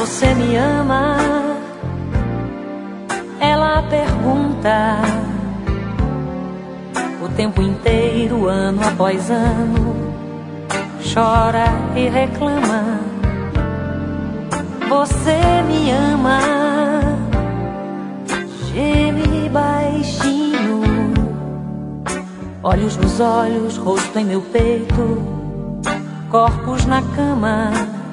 Você me ama? Ela pergunta. O tempo inteiro, ano após ano, chora e reclama. Você me ama? Geme baixinho, olhos nos olhos, rosto em meu peito, corpos na cama.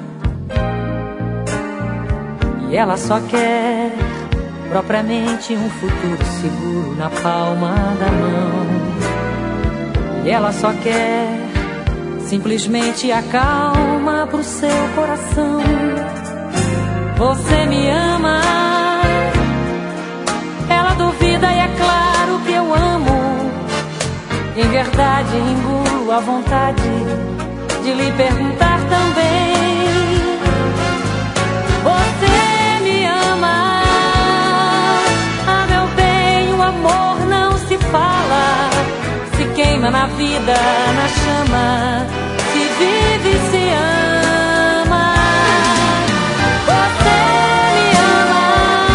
E ela só quer propriamente um futuro seguro na palma da mão. E ela só quer simplesmente a calma pro seu coração. Você me ama? Ela duvida e é claro que eu amo. Em verdade engulo a vontade de lhe perguntar também. Você me ama? Ah, meu bem, o amor não se fala. Se queima na vida, na chama, se vive e se ama. Você me ama?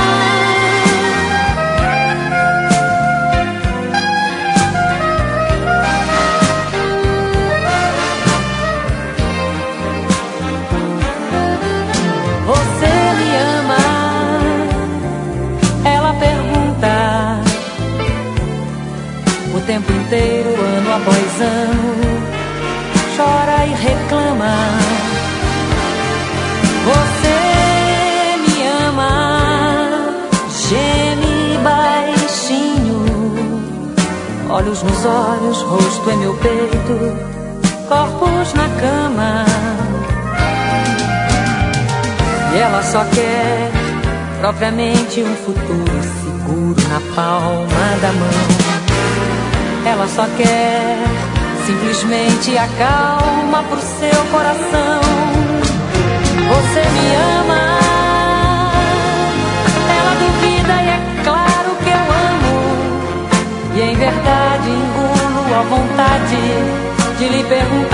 Você me ama? Ela pergunta. O tempo inteiro, ano após ano, chora e reclama. Você me ama? Geme baixinho, olhos nos olhos, rosto em meu peito, corpos na cama. E ela só quer propriamente um futuro seguro na palma da mão. Ela só quer simplesmente a calma pro seu coração. Você me ama? Ela duvida e é claro que eu amo. E em verdade engulo a vontade de lhe perguntar